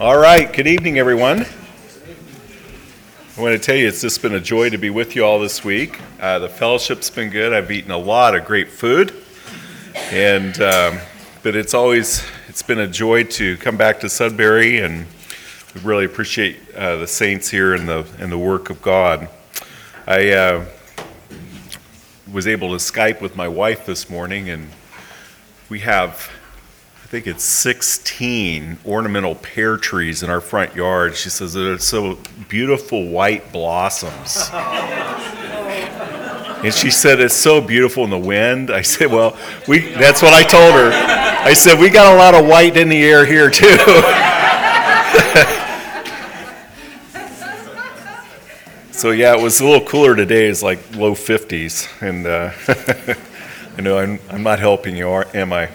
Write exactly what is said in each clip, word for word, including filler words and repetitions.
All right, good evening, everyone. I want to tell you, it's just been a joy to be with you all this week. Uh, the fellowship's been good. I've eaten a lot of great food, and um, but it's always it's been a joy to come back to Sudbury, and we really appreciate uh, the saints here and the and the work of God. I uh, was able to Skype with my wife this morning, and we have, I think it's sixteen ornamental pear trees in our front yard. She says they're so beautiful white blossoms. And she said it's so beautiful in the wind. I said, well, we that's what I told her. I said, we got a lot of white in the air here too. So yeah, it was a little cooler today. It's like low fifties. And uh, I know I'm, I'm not helping you, am I?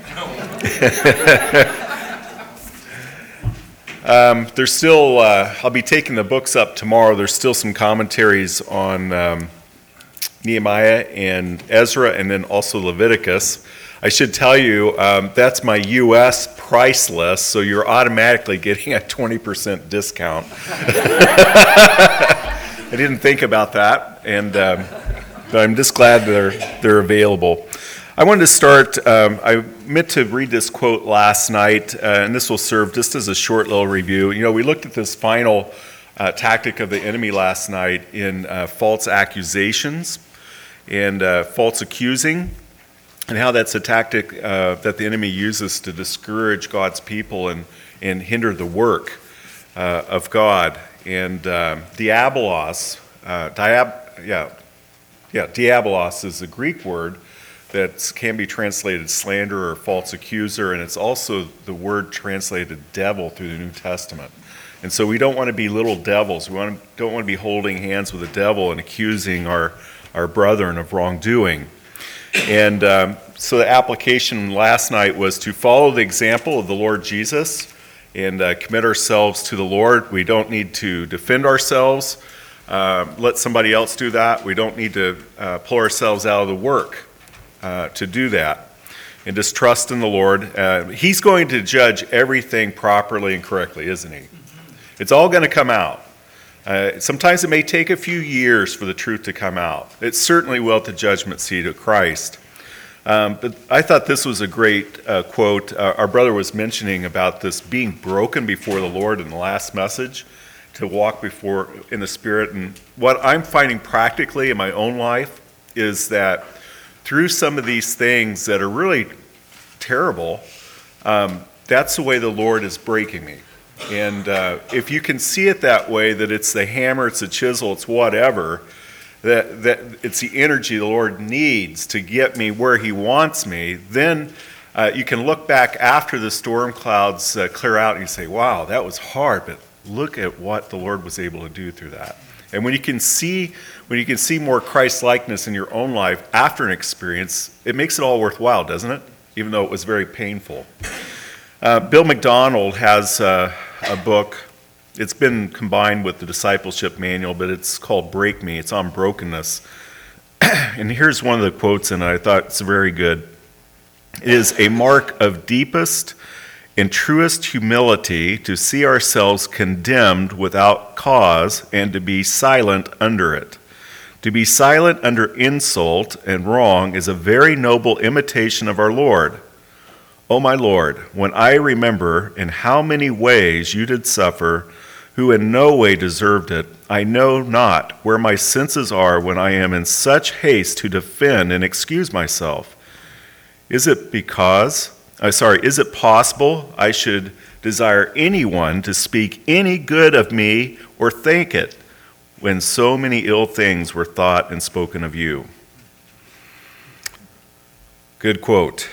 um, there's still, uh, I'll be taking the books up tomorrow. There's still some commentaries on um, Nehemiah and Ezra, and then also Leviticus. I should tell you, um, that's my U S price list, so you're automatically getting a twenty percent discount. I didn't think about that, and um, but I'm just glad they're they're available. I wanted to start, um, I meant to read this quote last night, uh, and this will serve just as a short little review. You know, we looked at this final uh, tactic of the enemy last night in uh, false accusations and uh, false accusing, and how that's a tactic uh, that the enemy uses to discourage God's people and, and hinder the work uh, of God. And uh, diabolos, uh, diab- yeah, yeah, diabolos is a Greek word that can be translated slander or false accuser, and it's also the word translated devil through the New Testament. And so we don't want to be little devils. We want to, don't want to be holding hands with the devil and accusing our, our brethren of wrongdoing. And um, so the application last night was to follow the example of the Lord Jesus and uh, commit ourselves to the Lord. We don't need to defend ourselves. Uh, let somebody else do that. We don't need to uh, pull ourselves out of the work uh, to do that. And just trust in the Lord. Uh, he's going to judge everything properly and correctly, isn't he? It's all going to come out. Uh, sometimes it may take a few years for the truth to come out. It certainly will at the judgment seat of Christ. Um, but I thought this was a great uh, quote. Uh, our brother was mentioning about this being broken before the Lord in the last message, to walk before in the Spirit. And what I'm finding practically in my own life is that through some of these things that are really terrible, um, that's the way the Lord is breaking me. And uh, if you can see it that way, that it's the hammer, it's the chisel, it's whatever, that that it's the energy the Lord needs to get me where he wants me, then uh, you can look back after the storm clouds uh, clear out and you say, wow, that was hard, but look at what the Lord was able to do through that. And when you can see when you can see more Christ-likeness in your own life after an experience, it makes it all worthwhile, doesn't it? Even though it was very painful. Uh, Bill McDonald has uh, a book. It's been combined with the discipleship manual, but it's called Break Me. It's on brokenness. And here's one of the quotes, and I thought it's very good. It is a mark of deepest and truest humility to see ourselves condemned without cause and to be silent under it. To be silent under insult and wrong is a very noble imitation of our Lord. O my Lord, when I remember in how many ways you did suffer, who in no way deserved it, I know not where my senses are when I am in such haste to defend and excuse myself. Is it because, uh, sorry, is it possible I should desire anyone to speak any good of me or think it, when so many ill things were thought and spoken of you? Good quote.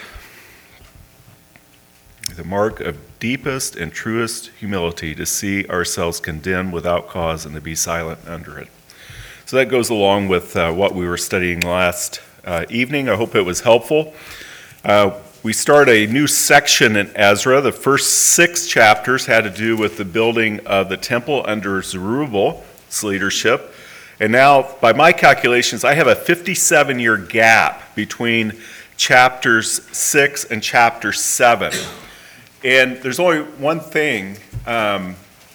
The mark of deepest and truest humility to see ourselves condemned without cause and to be silent under it. So that goes along with uh, what we were studying last uh, evening. I hope it was helpful. Uh, we start a new section in Ezra. The first six chapters had to do with the building of the temple under Zerubbabel's leadership. And now, by my calculations, I have a fifty-seven year gap between chapters six and chapter seven. And there's only one thing um,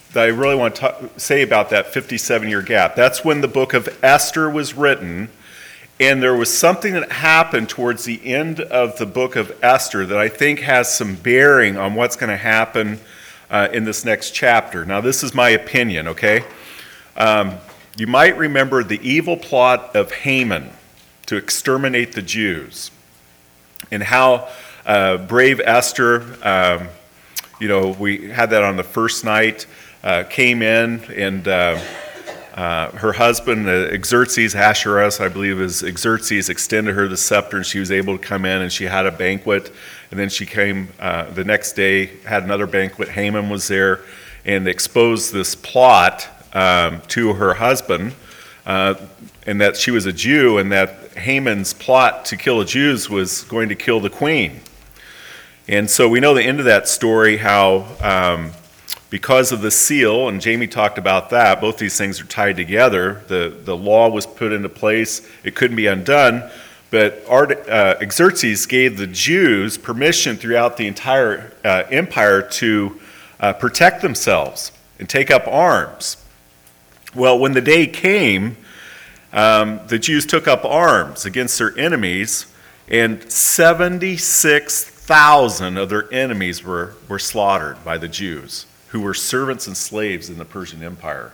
that I really want to ta- say about that fifty-seven-year gap. That's when the book of Esther was written, and there was something that happened towards the end of the book of Esther that I think has some bearing on what's going to happen uh, in this next chapter. Now, this is my opinion, okay? Um, you might remember the evil plot of Haman to exterminate the Jews, and how uh, brave Esther, um, you know, we had that on the first night, uh, came in, and uh, uh, her husband, uh, Xerxes, Ahasuerus, I believe is Xerxes, extended her the scepter, and she was able to come in, and she had a banquet, and then she came uh, the next day, had another banquet. Haman was there, and exposed this plot um, to her husband, uh, and that she was a Jew, and that Haman's plot to kill the Jews was going to kill the queen. And so we know the end of that story, how um, because of the seal, and Jamie talked about that, both these things are tied together. The, the law was put into place. It couldn't be undone. But Art, uh, Xerxes gave the Jews permission throughout the entire uh, empire to uh, protect themselves and take up arms. Well, when the day came, Um, the Jews took up arms against their enemies, and seventy-six thousand of their enemies were, were slaughtered by the Jews, who were servants and slaves in the Persian Empire.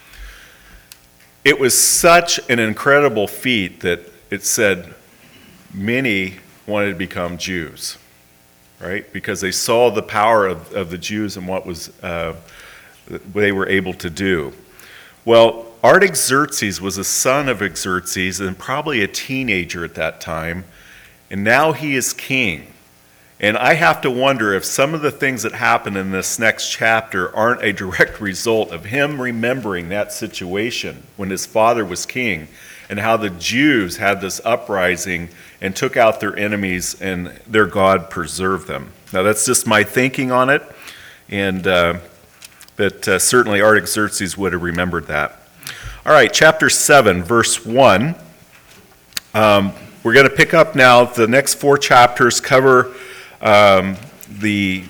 It was such an incredible feat that it said many wanted to become Jews, right? Because they saw the power of, of the Jews and what was uh, they were able to do. Well, Artaxerxes was a son of Xerxes and probably a teenager at that time, and now he is king. And I have to wonder if some of the things that happen in this next chapter aren't a direct result of him remembering that situation when his father was king, and how the Jews had this uprising and took out their enemies, and their God preserved them. Now, that's just my thinking on it, and uh, but uh, certainly Artaxerxes would have remembered that. All right, chapter seven, verse one. Um, we're going to pick up now. The next four chapters cover um, the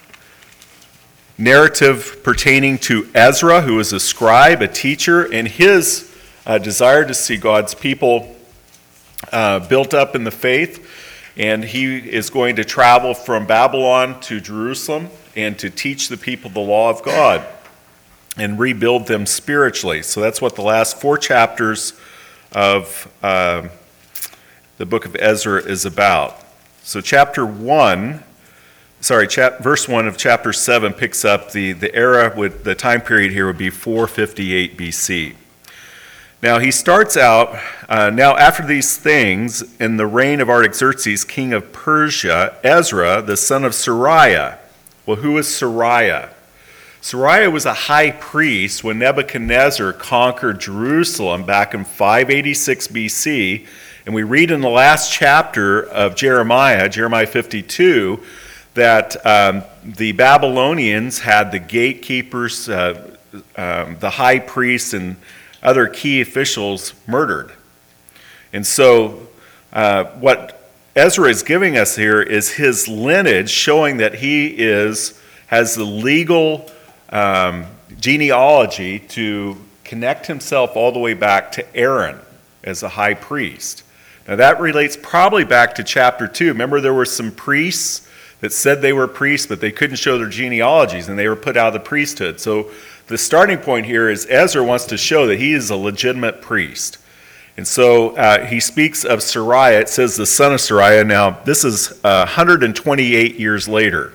narrative pertaining to Ezra, who was a scribe, a teacher, and his uh, desire to see God's people uh, built up in the faith. And he is going to travel from Babylon to Jerusalem and to teach the people the law of God and rebuild them spiritually. So that's what the last four chapters of uh, the book of Ezra is about. So chapter one, sorry, chap, verse one of chapter seven picks up the, the era, with the time period here would be four fifty-eight B C. Now he starts out, uh, now after these things, in the reign of Artaxerxes, king of Persia, Ezra, the son of Sariah. Well, who is Sariah? Sariah was a high priest when Nebuchadnezzar conquered Jerusalem back in five eighty-six B C. And we read in the last chapter of Jeremiah, Jeremiah fifty-two, that um, the Babylonians had the gatekeepers, uh, um, the high priests, and other key officials murdered. And so uh, what Ezra is giving us here is his lineage, showing that he is has the legal Um, genealogy to connect himself all the way back to Aaron as a high priest. Now that relates probably back to chapter two. Remember, there were some priests that said they were priests, but they couldn't show their genealogies, and they were put out of the priesthood. So the starting point here is Ezra wants to show that he is a legitimate priest. And so uh, he speaks of Sariah. It says the son of Sariah. Now this is uh, one hundred twenty-eight years later,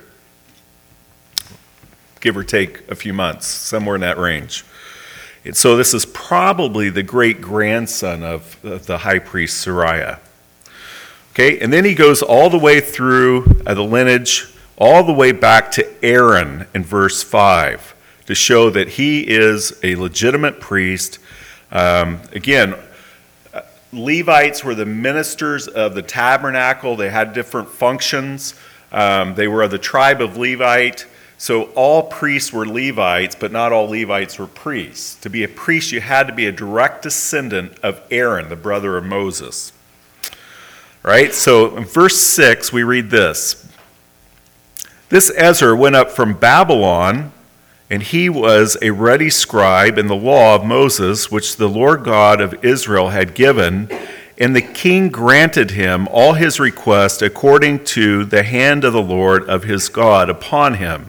give or take a few months, somewhere in that range. And so this is probably the great-grandson of, of the high priest Sariah. Okay, and then he goes all the way through uh, the lineage, all the way back to Aaron in verse five, to show that he is a legitimate priest. Um, again, uh, Levites were the ministers of the tabernacle. They had different functions. Um, they were of the tribe of Levite. So all priests were Levites, but not all Levites were priests. To be a priest, you had to be a direct descendant of Aaron, the brother of Moses. Right? So in verse six, we read this. This Ezra went up from Babylon And he was a ready scribe in the law of Moses, which the Lord God of Israel had given. And the king granted him all his requests according to the hand of the Lord of his God upon him.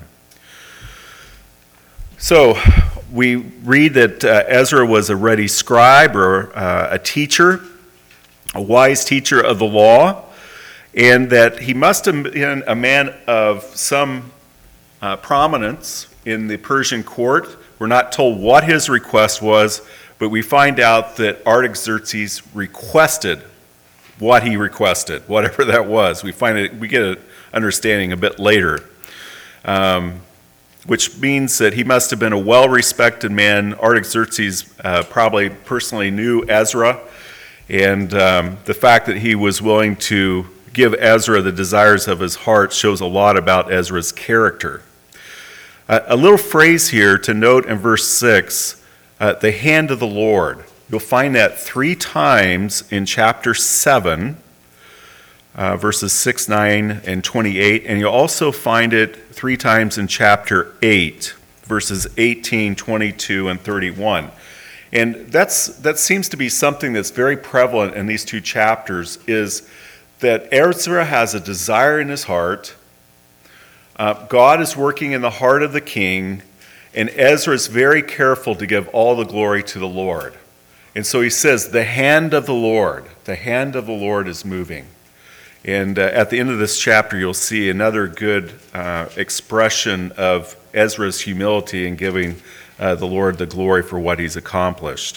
So we read that uh, Ezra was a ready scribe, or uh, a teacher, a wise teacher of the law, and that he must have been a man of some uh, prominence in the Persian court. We're not told what his request was, but we find out that Artaxerxes requested what he requested, whatever that was. We find it. We get an understanding a bit later, um, which means that he must have been a well-respected man. Artaxerxes uh, probably personally knew Ezra, and um, the fact that he was willing to give Ezra the desires of his heart shows a lot about Ezra's character. Uh, a little phrase here to note in verse six, uh, the hand of the Lord. You'll find that three times in chapter seven, uh, verses six, nine, and twenty-eight, and you'll also find it three times in chapter eight, verses eighteen, twenty-two, and thirty-one. And that's that seems to be something that's very prevalent in these two chapters, is that Ezra has a desire in his heart. Uh, God is working in the heart of the king, and Ezra is very careful to give all the glory to the Lord. And so he says, the hand of the Lord, the hand of the Lord is moving. And uh, at the end of this chapter, you'll see another good uh, expression of Ezra's humility in giving uh, the Lord the glory for what he's accomplished.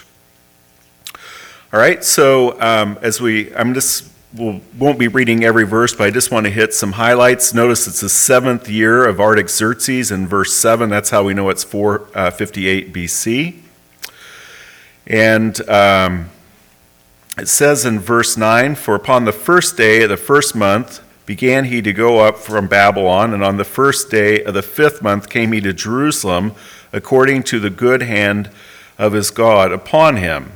All right, so um, as we, I'm just, we won't be reading every verse, but I just want to hit some highlights. Notice it's the seventh year of Artaxerxes in verse seven. That's how we know it's four fifty-eight B C. And um, it says in verse nine, for upon the first day of the first month began he to go up from Babylon, and on the first day of the fifth month came he to Jerusalem, according to the good hand of his God upon him.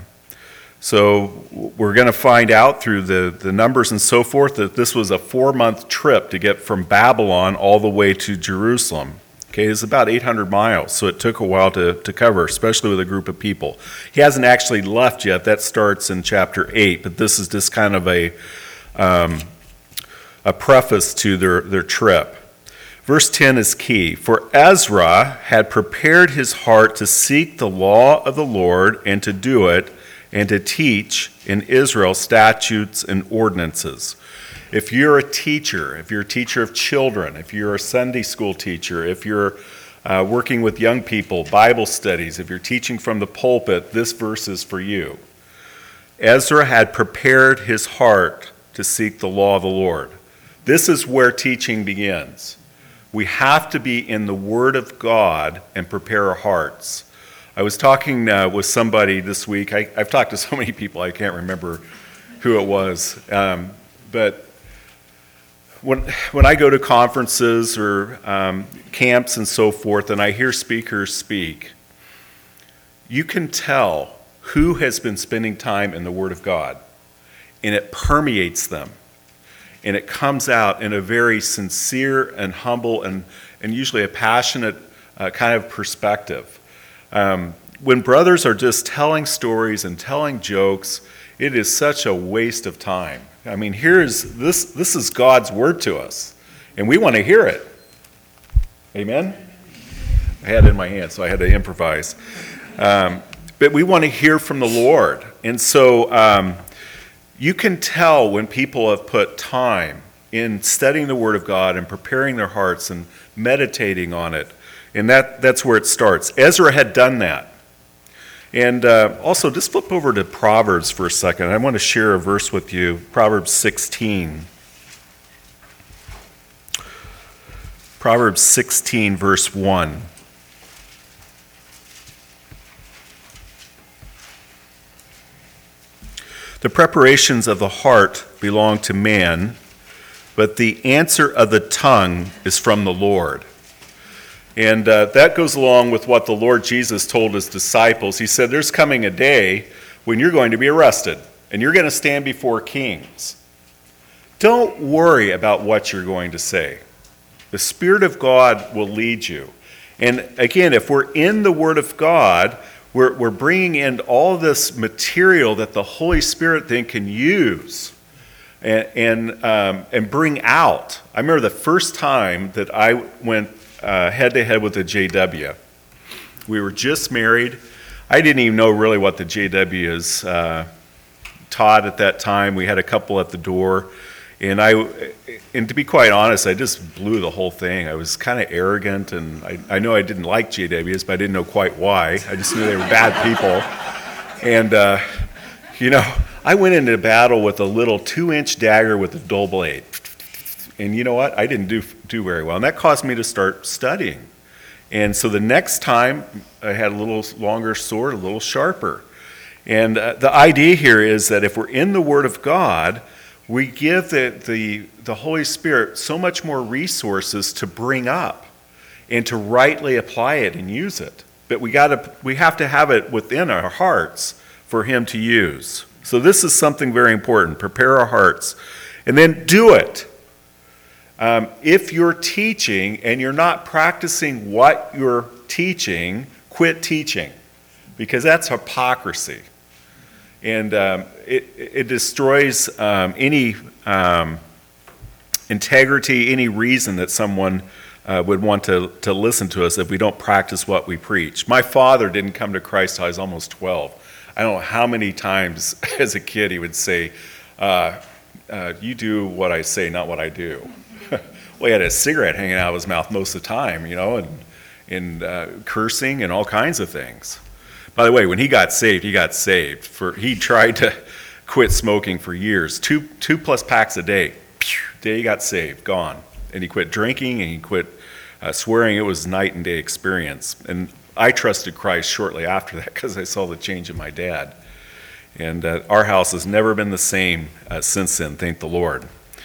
So we're going to find out through the, the numbers and so forth that this was a four-month trip to get from Babylon all the way to Jerusalem. Okay, it's about eight hundred miles, so it took a while to, to cover, especially with a group of people. He hasn't actually left yet. That starts in chapter eight, but this is just kind of a, um, a preface to their, their trip. Verse ten is key. For Ezra had prepared his heart to seek the law of the Lord and to do it, and to teach in Israel statutes and ordinances. If you're a teacher, if you're a teacher of children, if you're a Sunday school teacher, if you're uh, working with young people, Bible studies, if you're teaching from the pulpit, this verse is for you. Ezra had prepared his heart to seek the law of the Lord. This is where teaching begins. We have to be in the Word of God and prepare our hearts. I was talking uh, with somebody this week. I, I've talked to so many people, I can't remember who it was. Um, but when when I go to conferences or um, camps and so forth, and I hear speakers speak, you can tell who has been spending time in the Word of God, and it permeates them, and it comes out in a very sincere and humble and, and usually a passionate uh, kind of perspective. Um, when brothers are just telling stories and telling jokes, it is such a waste of time. I mean, here's this this is God's word to us, and we want to hear it. Amen? I had it in my hand, so I had to improvise. Um, but we want to hear from the Lord. And so um, you can tell when people have put time in studying the Word of God and preparing their hearts and meditating on it. And that, that's where it starts. Ezra had done that. And uh, also, just flip over to Proverbs for a second. I want to share a verse with you, Proverbs sixteen. Proverbs sixteen, verse one. The preparations of the heart belong to man, but the answer of the tongue is from the Lord. And uh, that goes along with what the Lord Jesus told his disciples. He said, there's coming a day when you're going to be arrested, and you're going to stand before kings. Don't worry about what you're going to say. The Spirit of God will lead you. And again, if we're in the Word of God, we're, we're bringing in all this material that the Holy Spirit then can use and and, um, and bring out. I remember the first time that I went uh, head-to-head with the J W. We were just married. I didn't even know really what the J W is uh, taught at that time. We had a couple at the door. And I, and to be quite honest, I just blew the whole thing. I was kind of arrogant, and I, I know I didn't like J Ws, but I didn't know quite why. I just knew they were bad people. And, uh, you know, I went into battle with a little two-inch dagger with a dull blade. And you know what? I didn't do do very well. And that caused me to start studying. And so the next time, I had a little longer sword, a little sharper. And uh, the idea here is that if we're in the Word of God, we give the, the, the Holy Spirit so much more resources to bring up and to rightly apply it and use it. But we gotta, we have to have it within our hearts for Him to use. So this is something very important. Prepare our hearts. And then do it. Um, if you're teaching and you're not practicing what you're teaching, quit teaching. Because that's hypocrisy. And um, it, it destroys um, any um, integrity, any reason that someone uh, would want to, to listen to us if we don't practice what we preach. My father didn't come to Christ till I was almost twelve. I don't know how many times as a kid he would say, uh, uh, you do what I say, not what I do. Well, he had a cigarette hanging out of his mouth most of the time, you know, and, and uh, cursing and all kinds of things. By the way, when he got saved, he got saved. For he tried to quit smoking for years, two two plus packs a day. Day he got saved, gone, and he quit drinking and he quit uh, swearing. It was a night and day experience. And I trusted Christ shortly after that because I saw the change in my dad. And uh, our house has never been the same uh, since then. Thank the Lord.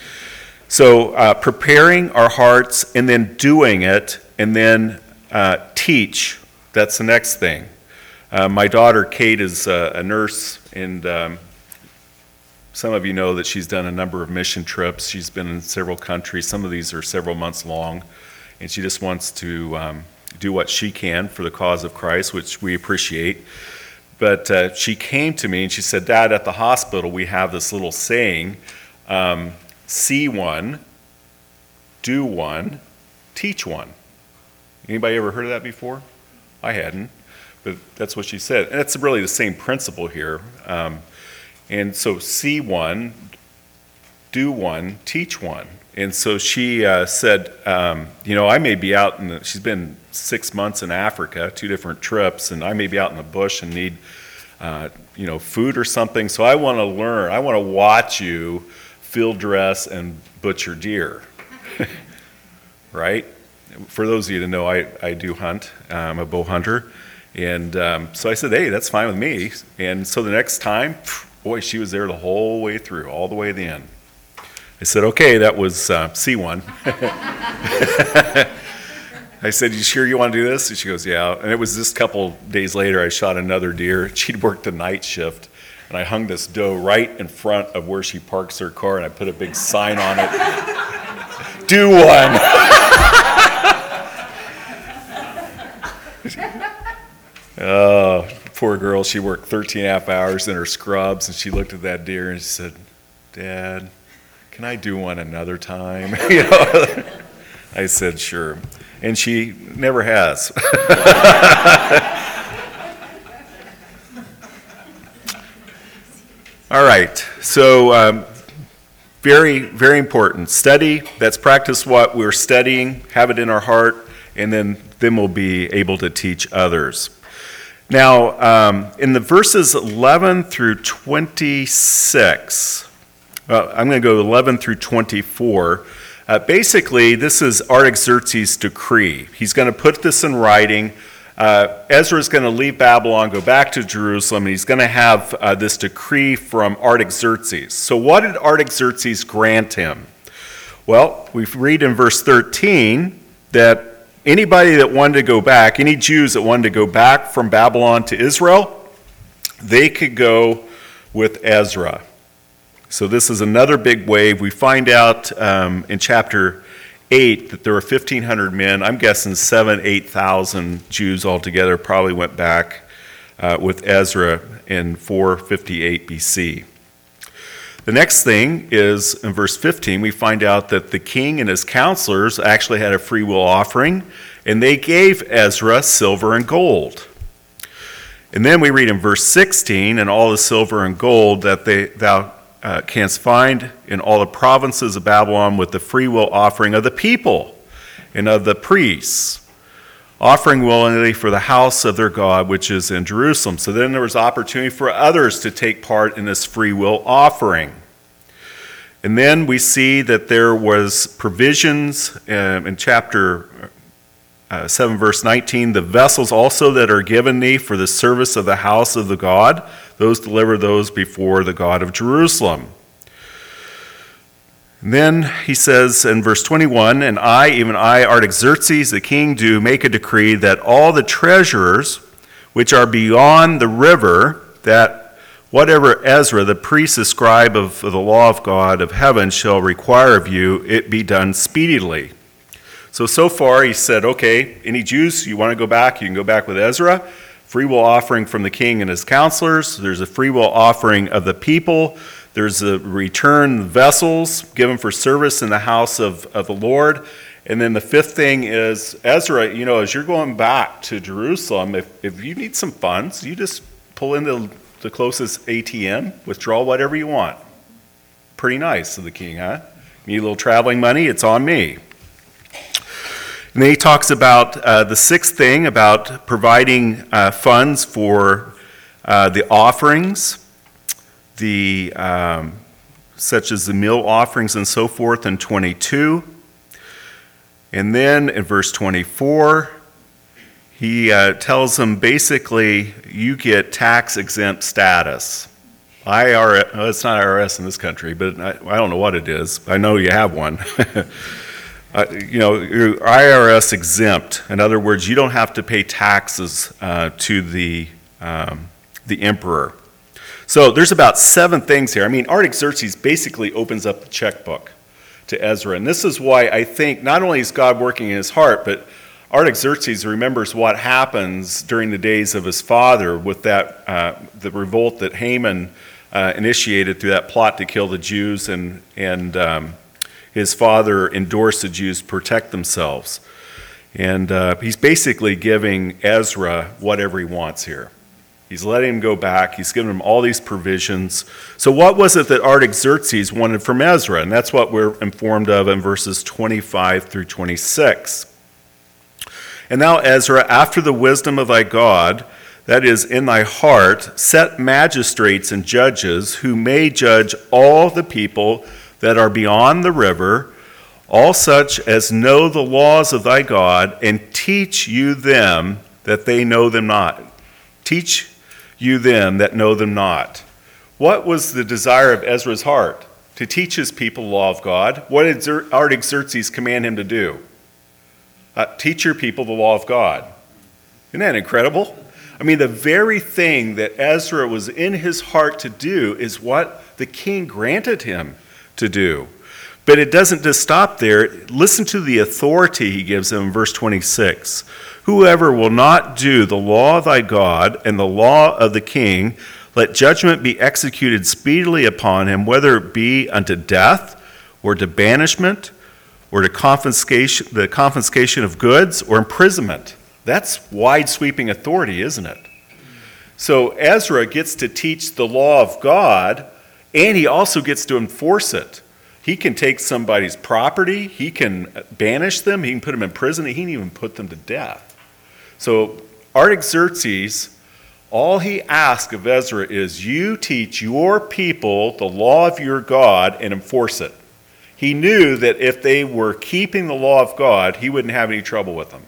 So uh, preparing our hearts and then doing it, and then uh, teach. That's the next thing. Uh, my daughter, Kate, is uh, a nurse, and um, some of you know that she's done a number of mission trips. She's been in several countries. Some of these are several months long, and she just wants to um, do what she can for the cause of Christ, which we appreciate. But uh, she came to me, and she said, Dad, at the hospital, we have this little saying, um, see one, do one, teach one. Anybody ever heard of that before? I hadn't. But that's what she said. And it's really the same principle here. Um, and so see one, do one, teach one. And so she uh, said, um, you know, I may be out in the, she's been six months in Africa, two different trips, and I may be out in the bush and need, uh, you know, food or something. So I want to learn. I want to watch you field dress and butcher deer. Right? For those of you that know, I, I do hunt. I'm a bow hunter. And um, so I said, hey, that's fine with me. And so the next time, boy, she was there the whole way through, all the way to the end. I said, okay, that was uh, C one. I said, you sure you want to do this? And she goes, yeah. And it was just a couple days later, I shot another deer. She'd worked the night shift. And I hung this doe right in front of where she parks her car, and I put a big sign on it. Do one. Oh, poor girl. She worked thirteen and a half hours in her scrubs, and she looked at that deer and she said, Dad, can I do one another time? You know? I said, sure. And she never has. All right. So um, very, very important. Study. Let's practice what we're studying, have it in our heart, and then, then we'll be able to teach others. Now, um, in the verses eleven through twenty-six, uh, I'm going to go eleven through twenty-four. Uh, basically, this is Artaxerxes' decree. He's going to put this in writing. Uh, Ezra is going to leave Babylon, go back to Jerusalem, and he's going to have uh, this decree from Artaxerxes. So what did Artaxerxes grant him? Well, we read in verse thirteen that anybody that wanted to go back, any Jews that wanted to go back from Babylon to Israel, they could go with Ezra. So this is another big wave. We find out um, in chapter eight that there were fifteen hundred men. I'm guessing seven, eight thousand Jews altogether probably went back uh, with Ezra in four fifty-eight B C. The next thing is in verse fifteen, we find out that the king and his counselors actually had a free will offering, and they gave Ezra silver and gold. And then we read in verse sixteen, and all the silver and gold that they, thou uh, canst find in all the provinces of Babylon with the free will offering of the people and of the priests, offering willingly for the house of their God, which is in Jerusalem. So then there was opportunity for others to take part in this free will offering. And then we see that there was provisions um, in chapter uh, seven, verse nineteen, the vessels also that are given thee for the service of the house of the God, those deliver those before the God of Jerusalem. And then he says in verse twenty-one, and I, even I, Artaxerxes the king, do make a decree that all the treasurers which are beyond the river, that whatever Ezra, the priest, the scribe of the law of God of heaven, shall require of you, it be done speedily. So, so far he said, okay, any Jews, you want to go back, you can go back with Ezra. Free will offering from the king and his counselors. There's a free will offering of the people. There's a return vessels given for service in the house of, of the Lord. And then the fifth thing is, Ezra, you know, as you're going back to Jerusalem, if, if you need some funds, you just pull into the closest A T M, withdraw whatever you want. Pretty nice, said the king, huh? Need a little traveling money? It's on me. And then he talks about uh, the sixth thing, about providing uh, funds for uh, the offerings, the um, such as the meal offerings and so forth in twenty-two. And then in verse twenty-four, he uh, tells them basically you get tax exempt status. I R S, well, it's not I R S in this country, but I, I don't know what it is. I know you have one. Uh, you know, you're I R S exempt. In other words, you don't have to pay taxes uh, to the um, the emperor. So there's about seven things here. I mean, Artaxerxes basically opens up the checkbook to Ezra. And this is why I think not only is God working in his heart, but Artaxerxes remembers what happens during the days of his father with that uh, the revolt that Haman uh, initiated through that plot to kill the Jews, and and um, his father endorsed the Jews protect themselves. And uh, he's basically giving Ezra whatever he wants here. He's letting him go back. He's giving him all these provisions. So what was it that Artaxerxes wanted from Ezra? And that's what we're informed of in verses twenty-five through twenty-six. And now, Ezra, after the wisdom of thy God, that is in thy heart, set magistrates and judges who may judge all the people that are beyond the river, all such as know the laws of thy God, and teach you them that they know them not. Teach you them that know them not. What was the desire of Ezra's heart? To teach his people the law of God. What did Artaxerxes command him to do? Uh, teach your people the law of God. Isn't that incredible? I mean, the very thing that Ezra was in his heart to do is what the king granted him to do. But it doesn't just stop there. Listen to the authority he gives them in verse twenty-six. Whoever will not do the law of thy God and the law of the king, let judgment be executed speedily upon him, whether it be unto death or to banishment or to confiscation, the confiscation of goods or imprisonment. That's wide-sweeping authority, isn't it? So Ezra gets to teach the law of God, and he also gets to enforce it. He can take somebody's property, he can banish them, he can put them in prison, he can even put them to death. So Artaxerxes, all he asks of Ezra is, you teach your people the law of your God and enforce it. He knew that if they were keeping the law of God, he wouldn't have any trouble with them.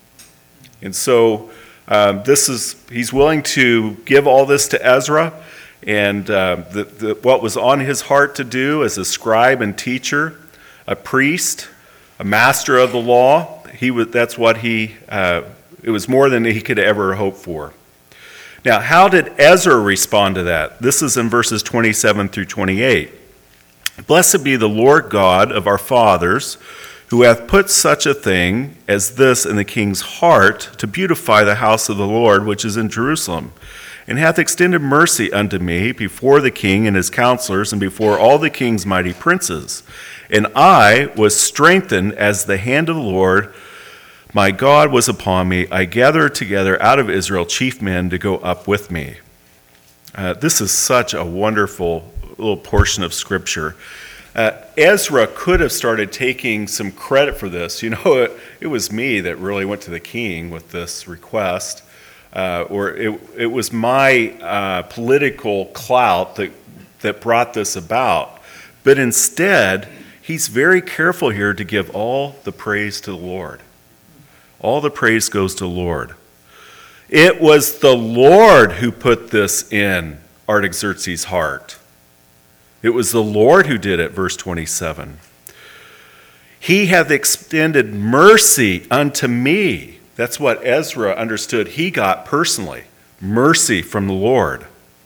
And so um, this is, he's willing to give all this to Ezra. And uh, the, the, what was on his heart to do as a scribe and teacher, a priest, a master of the law, he was, that's what he, uh, it was more than he could ever hope for. Now, how did Ezra respond to that? This is in verses twenty-seven through twenty-eight. Blessed be the Lord God of our fathers, who hath put such a thing as this in the king's heart, to beautify the house of the Lord which is in Jerusalem, and hath extended mercy unto me before the king and his counselors, and before all the king's mighty princes. And I was strengthened as the hand of the Lord my God was upon me. I gathered together out of Israel chief men to go up with me. Uh, this is such a wonderful little portion of Scripture. Uh, Ezra could have started taking some credit for this. You know, it, it was me that really went to the king with this request, uh, or it, it was my uh, political clout that, that brought this about. But instead, he's very careful here to give all the praise to the Lord. All the praise goes to the Lord. It was the Lord who put this in Artaxerxes' heart. It was the Lord who did it, verse twenty-seven. He hath extended mercy unto me. That's what Ezra understood he got personally. Mercy from the Lord.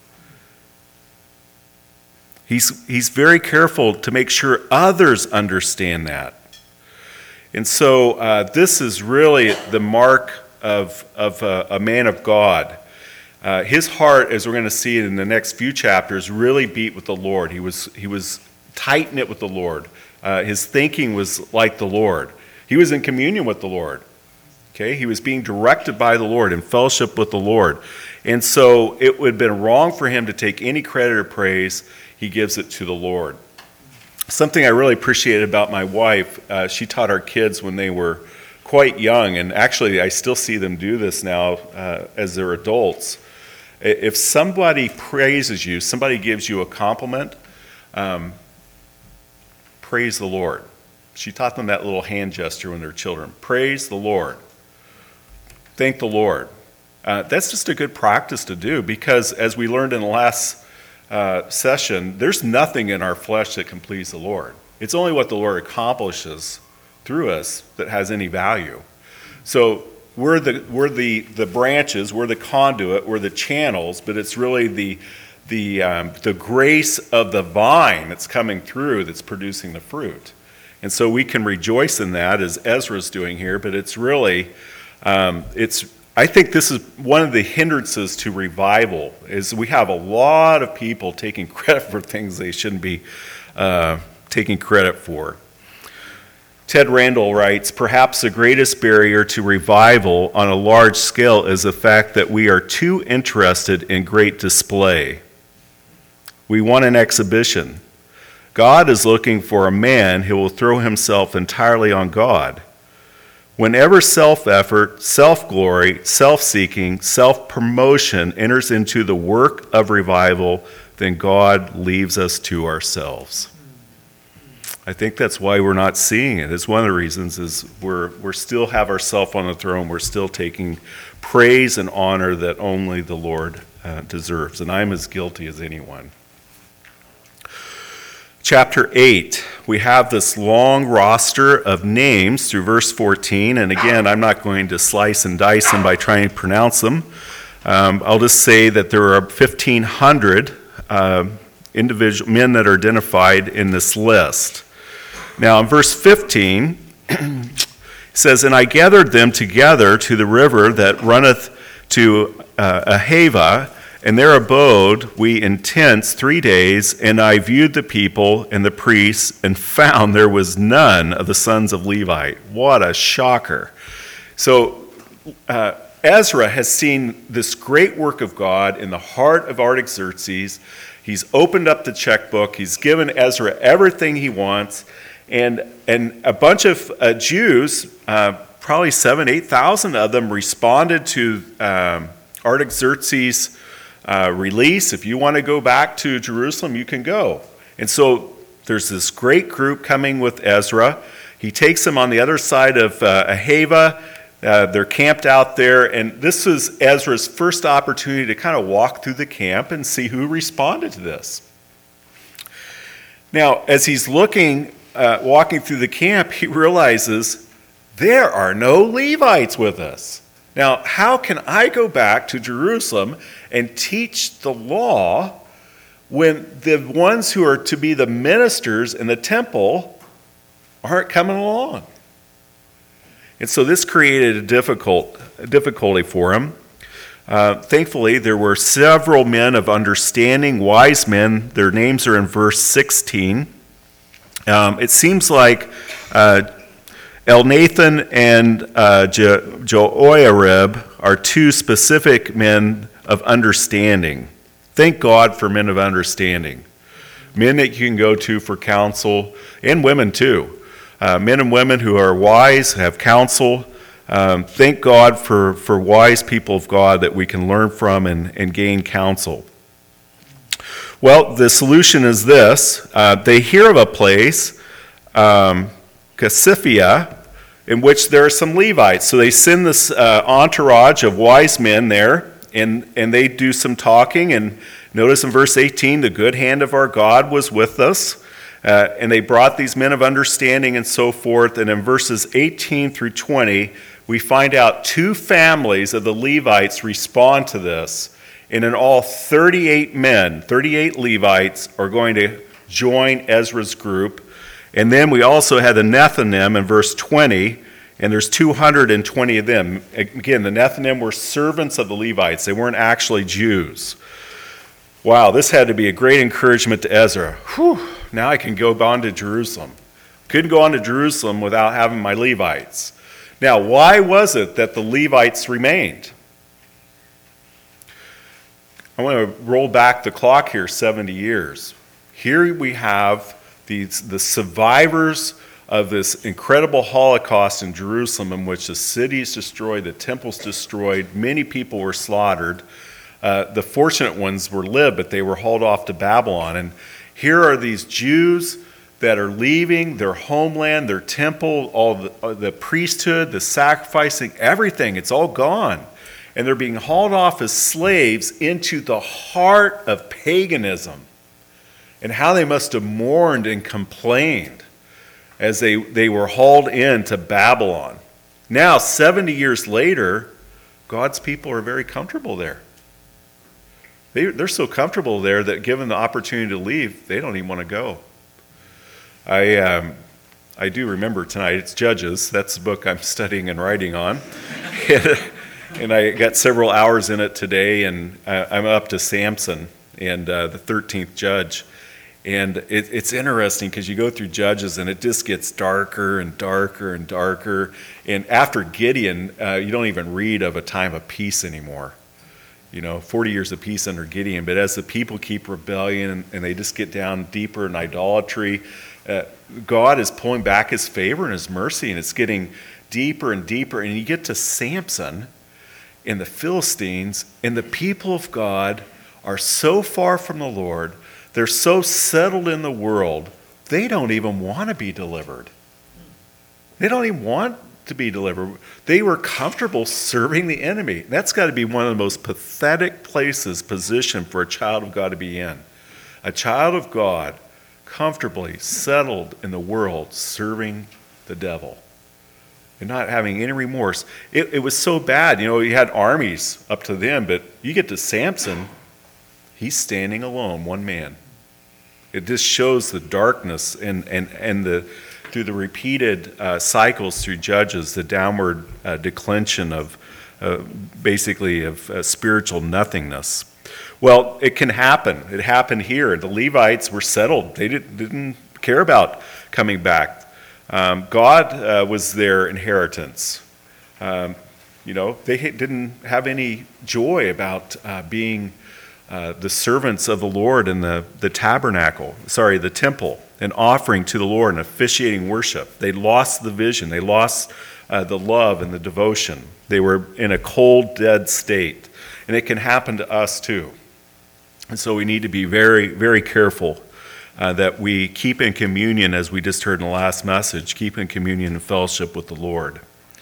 He's, he's very careful to make sure others understand that. And so uh, this is really the mark of, of a, a man of God. Uh, his heart, as we're going to see in the next few chapters, really beat with the Lord. He was, he was tight-knit with the Lord. Uh, his thinking was like the Lord. He was in communion with the Lord. Okay, he was being directed by the Lord, in fellowship with the Lord. And so it would have been wrong for him to take any credit or praise. He gives it to the Lord. Something I really appreciated about my wife, uh, she taught our kids when they were quite young, and actually I still see them do this now uh, as they're adults. If somebody praises you, somebody gives you a compliment, um, praise the Lord. She taught them that little hand gesture when they were children. Praise the Lord. Thank the Lord. Uh, that's just a good practice to do, because as we learned in the last uh, session, there's nothing in our flesh that can please the Lord. It's only what the Lord accomplishes through us that has any value. So we're the we're the the branches, we're the conduit, we're the channels, but it's really the the um, the grace of the vine that's coming through that's producing the fruit. And so we can rejoice in that, as Ezra's doing here, but it's really um, it's I think this is one of the hindrances to revival, is we have a lot of people taking credit for things they shouldn't be uh, taking credit for. Ted Randall writes, perhaps the greatest barrier to revival on a large scale is the fact that we are too interested in great display. We want an exhibition. God is looking for a man who will throw himself entirely on God. Whenever self-effort, self-glory, self-seeking, self-promotion enters into the work of revival, then God leaves us to ourselves. I think that's why we're not seeing it. It's one of the reasons is we're we're still have ourselves on the throne. We're still taking praise and honor that only the Lord uh, deserves. And I'm as guilty as anyone. Chapter eight, we have this long roster of names through verse fourteen. And again, I'm not going to slice and dice them by trying to pronounce them. Um, I'll just say that there are fifteen hundred uh, individual men that are identified in this list. Now, in verse fifteen, it says, and I gathered them together to the river that runneth to uh, Ahava, and there abode we in tents three days, and I viewed the people and the priests, and found there was none of the sons of Levi. What a shocker. So uh, Ezra has seen this great work of God in the heart of Artaxerxes. He's opened up the checkbook. He's given Ezra everything he wants. And and a bunch of uh, Jews, uh, probably seven, eight thousand of them, responded to um, Artaxerxes' uh, release. If you want to go back to Jerusalem, you can go. And so there's this great group coming with Ezra. He takes them on the other side of uh, Ahava. Uh, they're camped out there, and this was Ezra's first opportunity to kind of walk through the camp and see who responded to this. Now, as he's looking, uh, walking through the camp, he realizes there are no Levites with us. Now, how can I go back to Jerusalem and teach the law when the ones who are to be the ministers in the temple aren't coming along? And so this created a difficult a difficulty for him. Uh, thankfully, there were several men of understanding, wise men. Their names are in verse sixteen. Um, it seems like uh, Elnathan and uh, Je- Joiarib are two specific men of understanding. Thank God for men of understanding. Men that you can go to for counsel, and women too. Uh, men and women who are wise, have counsel. Um, thank God for, for wise people of God that we can learn from and, and gain counsel. Well, the solution is this. Uh, they hear of a place, um, Cassiphia, in which there are some Levites. So they send this uh, entourage of wise men there, and, and they do some talking. And notice in verse eighteen, the good hand of our God was with us. Uh, and they brought these men of understanding and so forth. And in verses eighteen through twenty, we find out two families of the Levites respond to this. And in all, thirty-eight men, thirty-eight Levites are going to join Ezra's group. And then we also had the Nethinim in verse twenty, and there's two hundred twenty of them. Again, the Nethinim were servants of the Levites. They weren't actually Jews. Wow, this had to be a great encouragement to Ezra. Whew, now I can go on to Jerusalem. Couldn't go on to Jerusalem without having my Levites. Now, why was it that the Levites remained? I want to roll back the clock here seventy years. Here we have these, the survivors of this incredible Holocaust in Jerusalem, in which the city is destroyed, the temple's destroyed, many people were slaughtered. Uh, the fortunate ones were lived, but they were hauled off to Babylon. And here are these Jews that are leaving their homeland, their temple, all the, uh, the priesthood, the sacrificing, everything. It's all gone. And they're being hauled off as slaves into the heart of paganism. And how they must have mourned and complained as they, they were hauled into Babylon. Now, seventy years later, God's people are very comfortable there. They, they're so comfortable there that given the opportunity to leave, they don't even want to go. I um, I do remember tonight, it's Judges. That's the book I'm studying and writing on. and, and I got several hours in it today, and I, I'm up to Samson and uh, the thirteenth judge. And it, it's interesting because you go through Judges and it just gets darker and darker and darker. And after Gideon, uh, you don't even read of a time of peace anymore. You know, forty years of peace under Gideon. But as the people keep rebellion and, and they just get down deeper in idolatry, uh, God is pulling back his favor and his mercy, and it's getting deeper and deeper. And you get to Samson and the Philistines, and the people of God are so far from the Lord, they're so settled in the world, they don't even want to be delivered. They don't even want to be delivered. They were comfortable serving the enemy. That's got to be one of the most pathetic places, position for a child of God to be in. A child of God comfortably settled in the world serving the devil and not having any remorse. It, it was so bad. You know, you had armies up to them, but you get to Samson, he's standing alone, one man. It just shows the darkness and, and, and the through the repeated uh, cycles through Judges, the downward uh, declension of uh, basically of uh, spiritual nothingness. Well, it can happen. It happened here. The Levites were settled. They didn't, didn't care about coming back. Um, God uh, was their inheritance. Um, you know, they didn't have any joy about uh, being uh, the servants of the Lord in the, the tabernacle, sorry, the temple, and offering to the Lord and officiating worship. They lost the vision. They lost uh, the love and the devotion. They were in a cold, dead state. And it can happen to us too. And so we need to be very, very careful uh, that we keep in communion, as we just heard in the last message, keep in communion and fellowship with the Lord.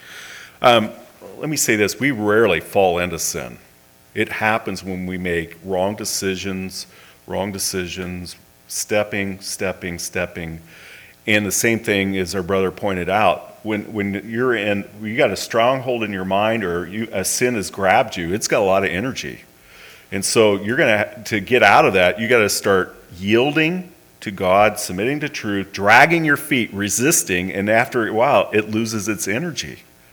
Um, let me say this, we rarely fall into sin. It happens when we make wrong decisions, wrong decisions, stepping, stepping, stepping. And the same thing as our brother pointed out, when when you're in, you got a stronghold in your mind, or you, a sin has grabbed you, it's got a lot of energy. And so you're going to, to get out of that, you got to start yielding to God, submitting to truth, dragging your feet, resisting, and after a while, it loses its energy.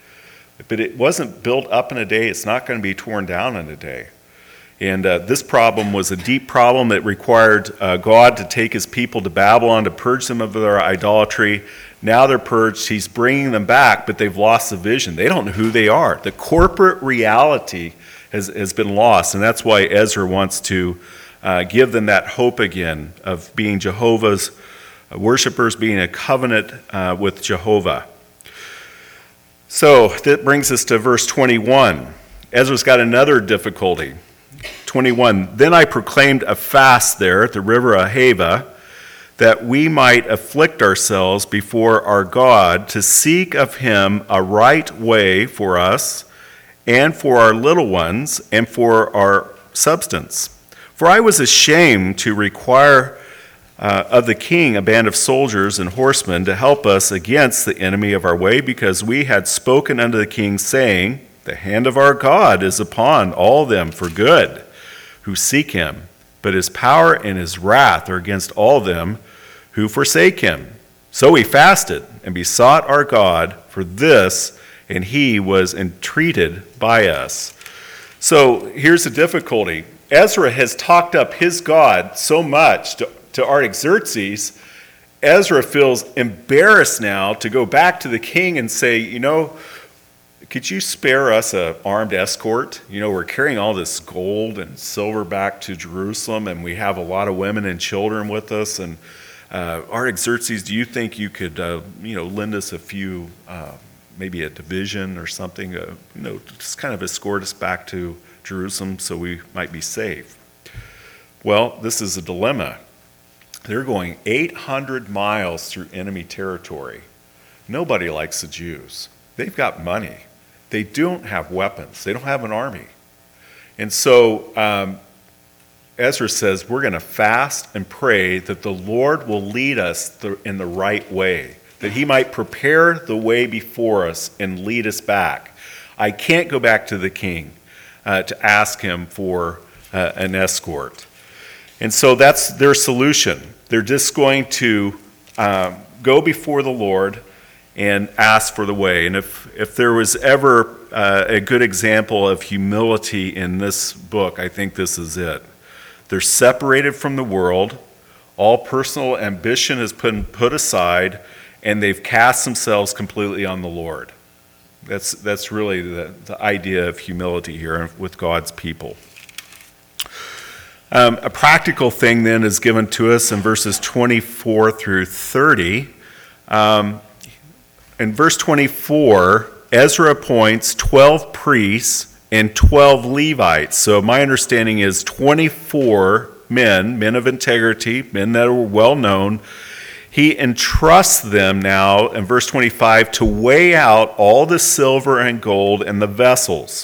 But it wasn't built up in a day. It's not going to be torn down in a day. And uh, this problem was a deep problem that required uh, God to take his people to Babylon to purge them of their idolatry. Now they're purged. He's bringing them back, but they've lost the vision. They don't know who they are. The corporate reality has, has been lost, and that's why Ezra wants to uh, give them that hope again of being Jehovah's uh, worshipers, being a covenant uh, with Jehovah. So that brings us to verse twenty-one. Ezra's got another difficulty. twenty-one, then I proclaimed a fast there at the river Ahava, that we might afflict ourselves before our God to seek of him a right way for us and for our little ones and for our substance. For I was ashamed to require uh, of the king a band of soldiers and horsemen to help us against the enemy of our way, because we had spoken unto the king, saying, the hand of our God is upon all them for good who seek him, but his power and his wrath are against all them who forsake him. So we fasted and besought our God for this, and he was entreated by us. So here's the difficulty. Ezra has talked up his God so much to, to Artaxerxes. Ezra feels embarrassed now to go back to the king and say, you know, could you spare us an armed escort? You know, we're carrying all this gold and silver back to Jerusalem, and we have a lot of women and children with us. And uh, Artaxerxes, do you think you could, uh, you know, lend us a few, uh, maybe a division or something, uh, you know, just kind of escort us back to Jerusalem so we might be safe? Well, this is a dilemma. They're going eight hundred miles through enemy territory. Nobody likes the Jews. They've got money. They don't have weapons. They don't have an army. And so um, Ezra says, we're going to fast and pray that the Lord will lead us th- in the right way, that he might prepare the way before us and lead us back. I can't go back to the king uh, to ask him for uh, an escort. And so that's their solution. They're just going to um, go before the Lord and ask for the way. And if, if there was ever uh, a good example of humility in this book, I think this is it. They're separated from the world. All personal ambition has been put aside, and they've cast themselves completely on the Lord. That's, that's really the, the idea of humility here with God's people. Um, a practical thing then is given to us in verses twenty-four through thirty. Um, In verse twenty-four, Ezra appoints twelve priests and twelve Levites. So my understanding is twenty-four men, men of integrity, men that are well known. He entrusts them now, in verse twenty-five, to weigh out all the silver and gold and the vessels.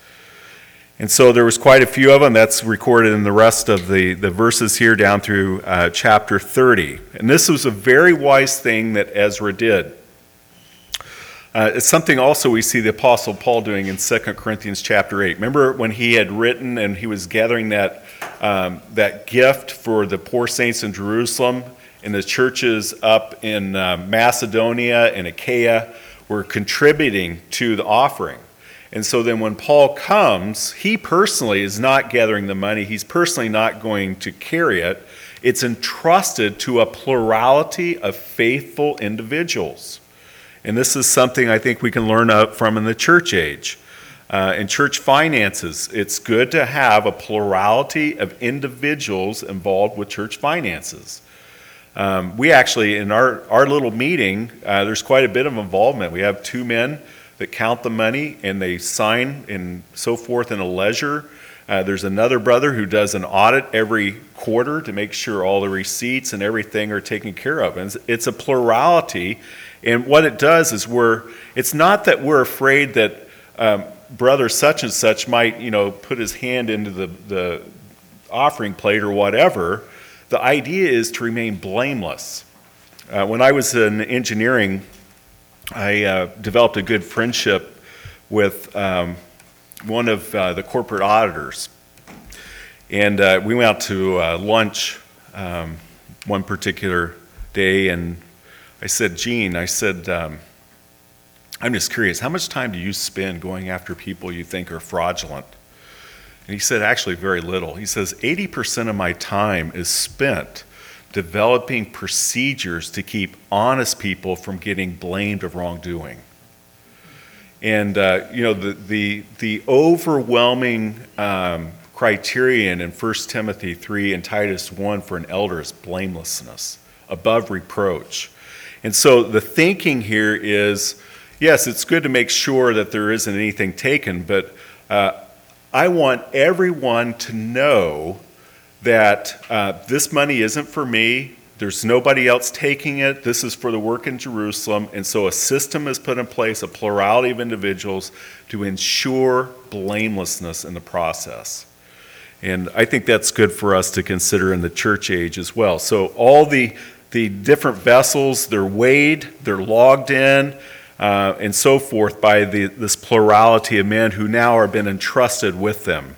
And so there was quite a few of them. That's recorded in the rest of the, the verses here down through uh, chapter thirty. And this was a very wise thing that Ezra did. Uh, it's something also we see the Apostle Paul doing in Second Corinthians chapter eight. Remember when he had written and he was gathering that, um, that gift for the poor saints in Jerusalem, and the churches up in uh, Macedonia and Achaia were contributing to the offering. And so then when Paul comes, he personally is not gathering the money. He's personally not going to carry it. It's entrusted to a plurality of faithful individuals. And this is something I think we can learn up from in the church age. Uh, in church finances, it's good to have a plurality of individuals involved with church finances. Um, we actually, in our, our little meeting, uh, there's quite a bit of involvement. We have two men that count the money and they sign and so forth in a ledger. Uh, there's another brother who does an audit every quarter to make sure all the receipts and everything are taken care of. And it's, it's a plurality. And what it does is we're, it's not that we're afraid that um, brother such and such might, you know, put his hand into the, the offering plate or whatever. The idea is to remain blameless. Uh, when I was in engineering, I uh, developed a good friendship with um, one of uh, the corporate auditors. And uh, we went out to uh, lunch um, one particular day, and I said, Gene, I said, um, I'm just curious, how much time do you spend going after people you think are fraudulent? And he said, actually, very little. He says, eighty percent of my time is spent developing procedures to keep honest people from getting blamed of wrongdoing. And, uh, you know, the, the, the overwhelming um, criterion in First Timothy three and Titus one for an elder is blamelessness, above reproach. And so the thinking here is, yes, it's good to make sure that there isn't anything taken, but uh, I want everyone to know that uh, this money isn't for me. There's nobody else taking it. This is for the work in Jerusalem. And so a system is put in place, a plurality of individuals to ensure blamelessness in the process. And I think that's good for us to consider in the church age as well. So all the, the different vessels, they're weighed, they're logged in, uh, and so forth by the, this plurality of men who now are been entrusted with them.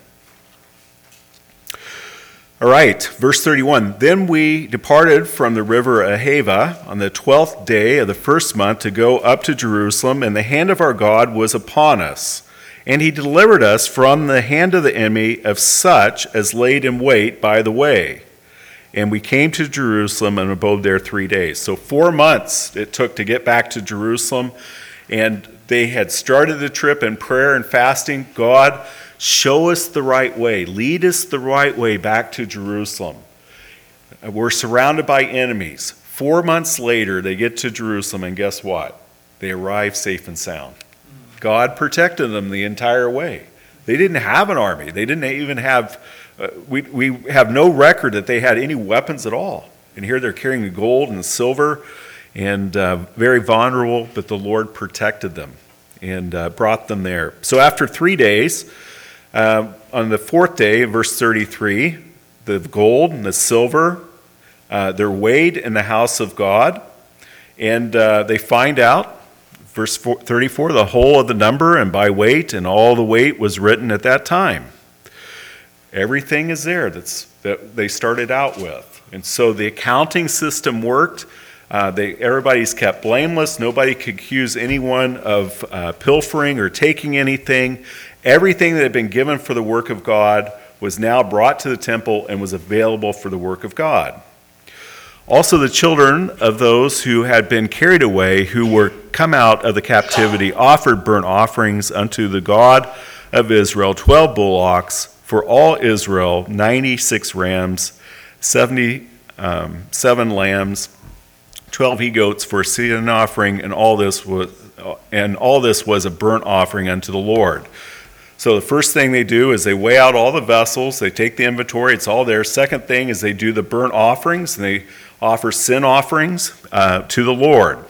All right, verse thirty-one. Then we departed from the river Ahava on the twelfth day of the first month to go up to Jerusalem, and the hand of our God was upon us. And he delivered us from the hand of the enemy of such as laid in wait by the way. And we came to Jerusalem and abode there three days. So four months it took to get back to Jerusalem. And they had started the trip in prayer and fasting. God, show us the right way. Lead us the right way back to Jerusalem. We're surrounded by enemies. Four months later, they get to Jerusalem, and guess what? They arrive safe and sound. God protected them the entire way. They didn't have an army. They didn't even have, uh, we, we have no record that they had any weapons at all. And here they're carrying the gold and the silver and uh, very vulnerable, but the Lord protected them and uh, brought them there. So after three days, uh, on the fourth day, verse thirty-three, the gold and the silver, uh, they're weighed in the house of God, and uh, they find out, verse thirty-four, the whole of the number and by weight, and all the weight was written at that time. Everything is there that's that they started out with. And so the accounting system worked. Uh, they, everybody's kept blameless. Nobody could accuse anyone of uh, pilfering or taking anything. Everything that had been given for the work of God was now brought to the temple and was available for the work of God. Also, the children of those who had been carried away, who were come out of the captivity, offered burnt offerings unto the God of Israel, twelve bullocks for all Israel, ninety-six rams, seventy-seven lambs, twelve he-goats for a sin offering, and all this was and all this was a burnt offering unto the Lord. So the first thing they do is they weigh out all the vessels, they take the inventory, it's all there. Second thing is they do the burnt offerings, and they offer sin offerings uh, to the Lord.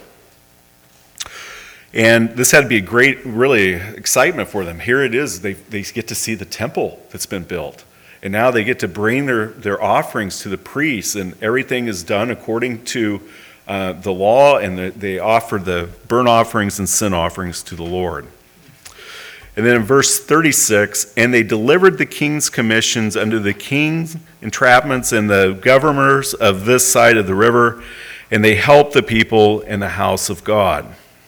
And this had to be a great, really, excitement for them. Here it is, they, they get to see the temple that's been built. And now they get to bring their, their offerings to the priests, and everything is done according to uh, the law, and the, they offer the burnt offerings and sin offerings to the Lord. And then in verse thirty-six, and they delivered the king's commissions unto the king's entrapments and the governors of this side of the river, and they helped the people in the house of God.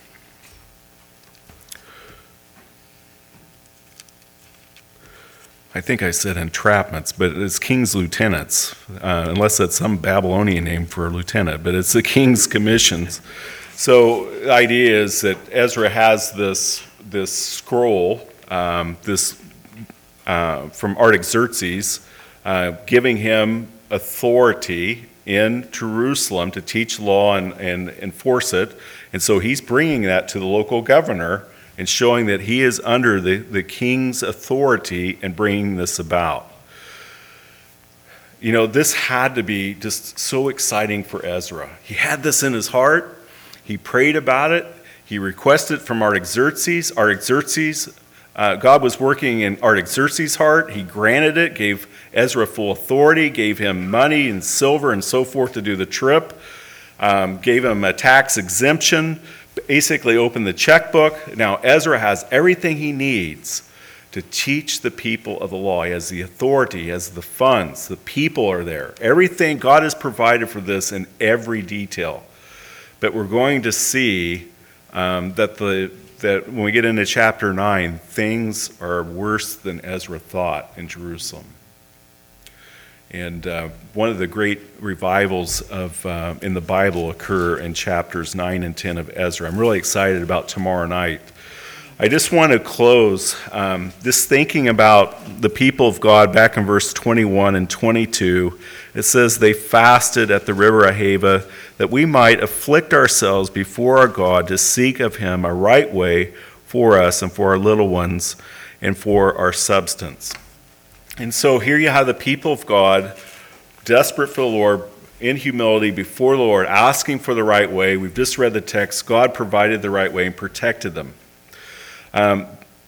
I think I said entrapments, but it's king's lieutenants, uh, unless that's some Babylonian name for a lieutenant, but it's the king's commissions. So the idea is that Ezra has this this scroll, um, this uh, from Artaxerxes, uh, giving him authority in Jerusalem to teach law and, and enforce it. And so he's bringing that to the local governor and showing that he is under the, the king's authority and bringing this about. You know, this had to be just so exciting for Ezra. He had this in his heart. He prayed about it. He requested from Artaxerxes. Artaxerxes, uh, God was working in Artaxerxes' heart. He granted it, gave Ezra full authority, gave him money and silver and so forth to do the trip, um, gave him a tax exemption, basically opened the checkbook. Now Ezra has everything he needs to teach the people of the law. He has the authority, he has the funds, the people are there. Everything, God has provided for this in every detail. But we're going to see Um, that the that when we get into chapter nine, things are worse than Ezra thought in Jerusalem. And uh, one of the great revivals of uh, in the Bible occur in chapters nine and ten of Ezra. I'm really excited about tomorrow night. I just want to close um, this thinking about the people of God back in verse twenty-one and twenty-two. It says, they fasted at the river Ahava that we might afflict ourselves before our God to seek of him a right way for us and for our little ones and for our substance. And so here you have the people of God, desperate for the Lord, in humility before the Lord, asking for the right way. We've just read the text. God provided the right way and protected them. Um,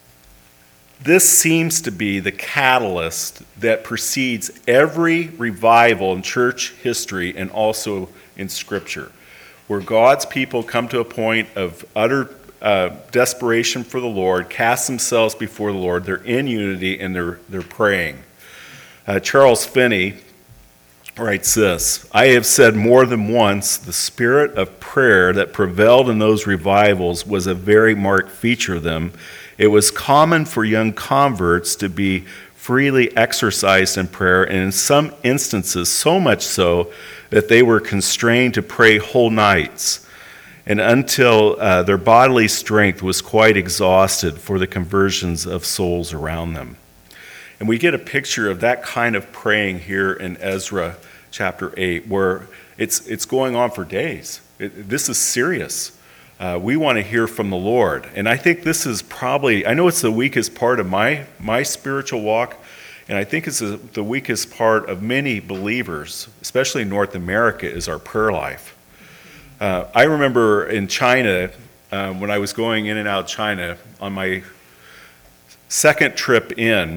this seems to be the catalyst that precedes every revival in church history and also in Scripture, where God's people come to a point of utter Uh, desperation for the Lord, cast themselves before the Lord. They're in unity and they're they're praying. Uh, Charles Finney writes this: I have said more than once, the spirit of prayer that prevailed in those revivals was a very marked feature of them. It was common for young converts to be freely exercised in prayer, and in some instances so much so that they were constrained to pray whole nights, and until uh, their bodily strength was quite exhausted for the conversions of souls around them. And we get a picture of that kind of praying here in Ezra chapter eight, where it's it's going on for days. It, this is serious. Uh, we want to hear from the Lord. And I think this is probably, I know it's the weakest part of my, my spiritual walk, and I think it's the, the weakest part of many believers, especially in North America, is our prayer life. Uh, I remember in China, uh, when I was going in and out of China, on my second trip in,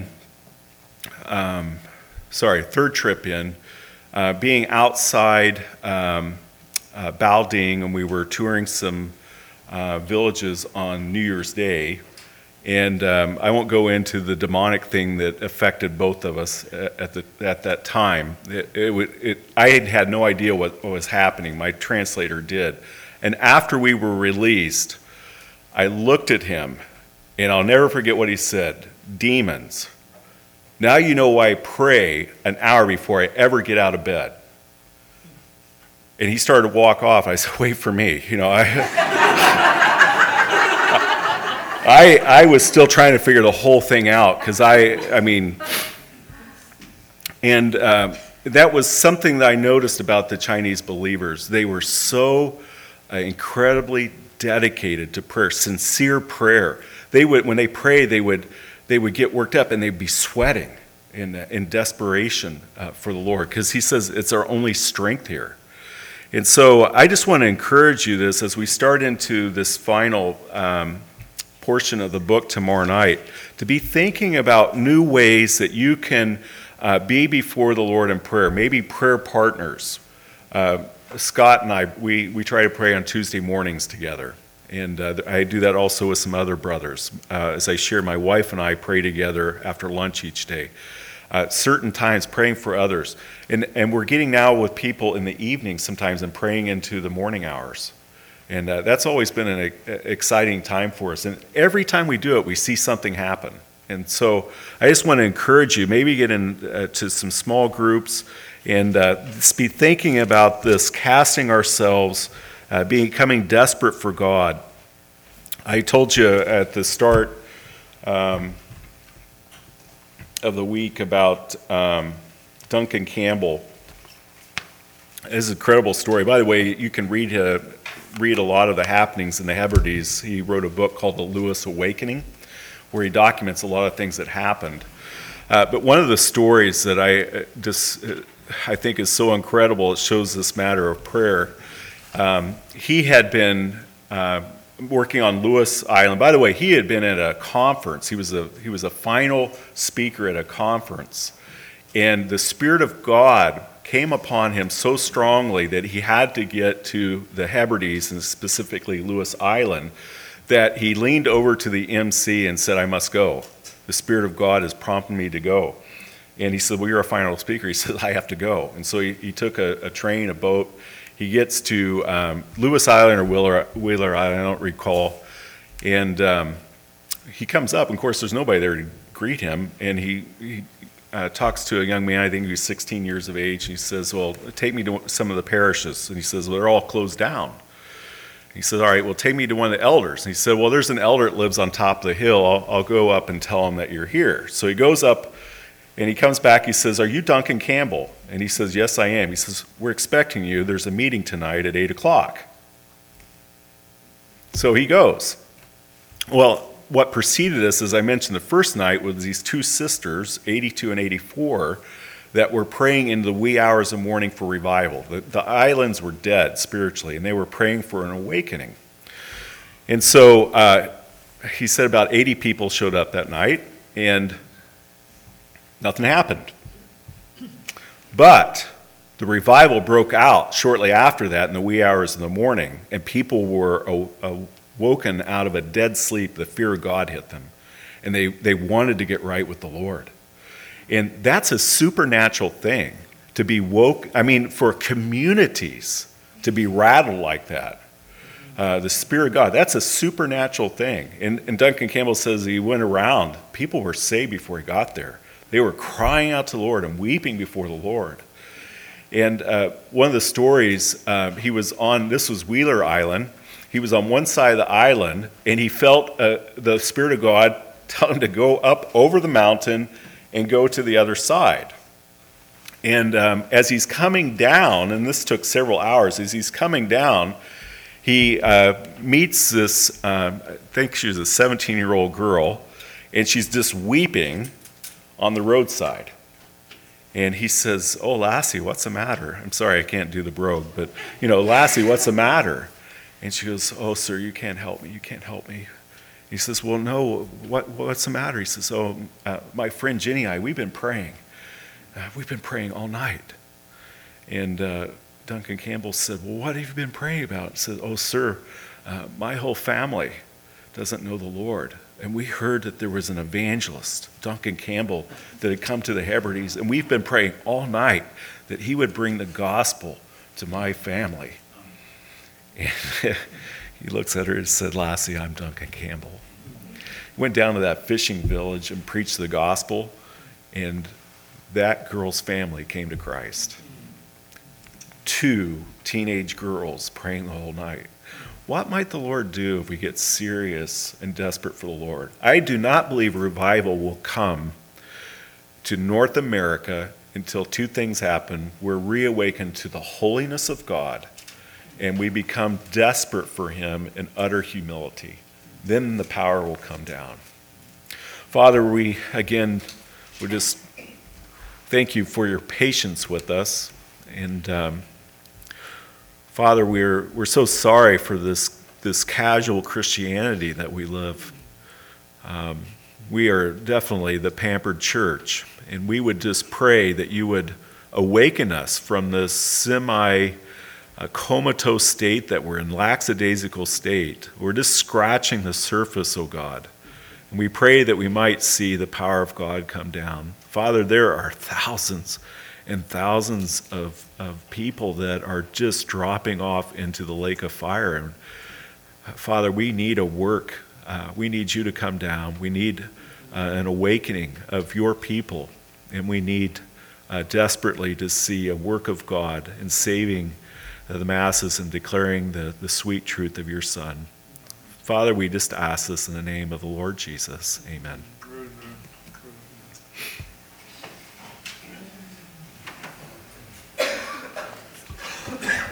um, sorry, third trip in, uh, being outside um, uh, Baoding, and we were touring some uh, villages on New Year's Day, and um, I won't go into the demonic thing that affected both of us at the at that time. It, it, would, it, I had had no idea what, what was happening. My translator did. And after we were released, I looked at him, and I'll never forget what he said. Demons. Now you know why I pray an hour before I ever get out of bed. And he started to walk off. I said, wait for me. You know, I... I, I was still trying to figure the whole thing out because I, I mean, and uh, that was something that I noticed about the Chinese believers. They were so uh, incredibly dedicated to prayer, sincere prayer. They would, when they prayed, they would, they would get worked up and they'd be sweating in in desperation uh, for the Lord, because He says it's our only strength here. And so I just want to encourage you this as we start into this final Um, portion of the book tomorrow night, to be thinking about new ways that you can uh, be before the Lord in prayer, maybe prayer partners. Uh, Scott and I, we, we try to pray on Tuesday mornings together, and uh, I do that also with some other brothers. Uh, as I share, my wife and I pray together after lunch each day. Uh, certain times praying for others. And, and we're getting now with people in the evening sometimes and praying into the morning hours. And uh, that's always been an a, exciting time for us. And every time we do it, we see something happen. And so I just want to encourage you, maybe get into uh, some small groups and uh, just be thinking about this, casting ourselves, uh, becoming desperate for God. I told you at the start um, of the week about um, Duncan Campbell. It's an incredible story. By the way, you can read uh, read a lot of the happenings in the Hebrides. He wrote a book called The Lewis Awakening, where he documents a lot of things that happened. Uh, but one of the stories that I just I think is so incredible, it shows this matter of prayer. Um, he had been uh, working on Lewis Island. By the way, he had been at a conference. He was a he was a final speaker at a conference, and the Spirit of God came upon him so strongly that he had to get to the Hebrides, and specifically Lewis Island, that he leaned over to the M C and said, I must go. The Spirit of God has prompted me to go. And he said, well, you're a final speaker. He said, I have to go. And so he, he took a, a train, a boat. He gets to um, Lewis Island or Wheeler, Wheeler Island, I don't recall. And um, he comes up, and of course, there's nobody there to greet him, and he, he uh, talks to a young man, I think he was sixteen years of age, and he says, well, take me to some of the parishes. And he says, well, they're all closed down. He says, all right, well, take me to one of the elders. And he said, well, there's an elder that lives on top of the hill. I'll, I'll go up and tell him that you're here. So he goes up, and he comes back. He says, are you Duncan Campbell? And he says, yes, I am. He says, we're expecting you. There's a meeting tonight at eight o'clock. So he goes. Well, what preceded us, as I mentioned the first night, was these two sisters, eighty-two and eighty-four, that were praying in the wee hours of morning for revival. The, the islands were dead spiritually, and they were praying for an awakening. And so uh, he said about eighty people showed up that night, and nothing happened. But the revival broke out shortly after that in the wee hours of the morning, and people were awoken out of a dead sleep. The fear of God hit them, and they, they wanted to get right with the Lord. And that's a supernatural thing, to be woke. I mean, for communities to be rattled like that. Uh, the Spirit of God, that's a supernatural thing. And, and Duncan Campbell says he went around. People were saved before he got there. They were crying out to the Lord and weeping before the Lord. And uh, one of the stories, uh, he was on, this was Wheeler Island. He was on one side of the island, and he felt uh, the Spirit of God tell him to go up over the mountain and go to the other side. And um, as he's coming down, and this took several hours, as he's coming down, he uh, meets this, uh, I think she was a seventeen-year-old girl, and she's just weeping on the roadside. And he says, oh, Lassie, what's the matter? I'm sorry, I can't do the brogue, but, you know, Lassie, what's the matter? And she goes, oh, sir, you can't help me, you can't help me. He says, well, no, what, what's the matter? He says, oh, uh, my friend Jenny and I, we've been praying. Uh, we've been praying all night. And uh, Duncan Campbell said, well, what have you been praying about? He said, oh, sir, uh, my whole family doesn't know the Lord. And we heard that there was an evangelist, Duncan Campbell, that had come to the Hebrides. And we've been praying all night that he would bring the gospel to my family. And he looks at her and said, Lassie, I'm Duncan Campbell. He went down to that fishing village and preached the gospel, and that girl's family came to Christ. Two teenage girls praying the whole night. What might the Lord do if we get serious and desperate for the Lord? I do not believe revival will come to North America until two things happen. We're reawakened to the holiness of God, and we become desperate for him in utter humility. Then the power will come down. Father, we, again, we just thank you for your patience with us. And um, Father, we're we're so sorry for this, this casual Christianity that we live. Um, we are definitely the pampered church, and we would just pray that you would awaken us from this semi- a comatose state that we're in, lackadaisical state. We're just scratching the surface, oh God. And we pray that we might see the power of God come down. Father, there are thousands and thousands of, of people that are just dropping off into the lake of fire. And Father, we need a work. Uh, we need you to come down. We need uh, an awakening of your people. And we need uh, desperately to see a work of God in saving the masses and declaring the, the sweet truth of your Son. Father, we just ask this in the name of the Lord Jesus. Amen. Amen.